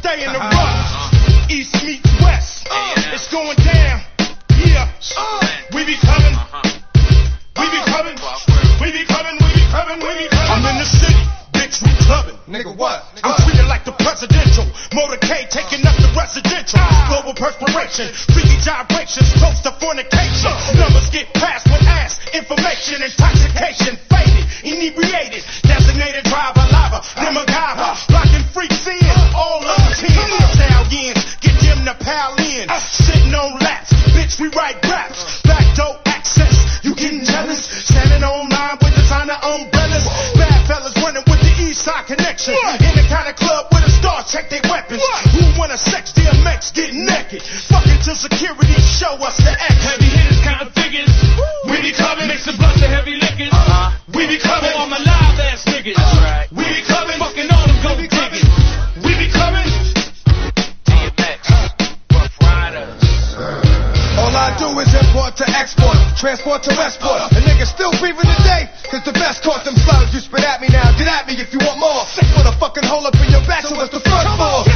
stay in the rush. East meets west. It's going down. Yeah. We be coming. We be coming. We be coming. We be coming. We be coming. I'm in the city. Bitch, we clubbing. Nigga, what? I'm treated like the presidential. Motorcade taking up the residential. Global perspiration, freaky gyrations, close to fornication. Numbers get passed with ass, information, intoxication, faded, inebriated, designated driver, lava, Nimagava, blocking freaks in, all of the 10 stallions, get them to pal in, sitting on laps, bitch, we write raps, backdoor access, you getting jealous, standing online with designer umbrellas, bad fellas running with the east side connection, in the kind of club where the stars check their weapons, who wanna sex DMX, get naked, fucking till security show us the X. Heavy hitters, kind of figures, we be coming, mix a bunch of heavy liquors, we be coming, all my live ass niggas, we be coming, fucking all them gold diggers, we be coming, DMX, Rough Riders. All I do is import to export, transport to Westport. The niggas still breathing today, cause the best caught them slugs. You spit at me now, get at me if you want more. Sick with a fucking hole up in your back, so what's the front for?